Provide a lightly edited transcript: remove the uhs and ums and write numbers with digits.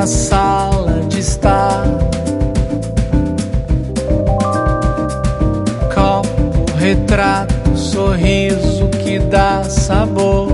na sala de estar. Copo, retrato, sorriso que dá sabor.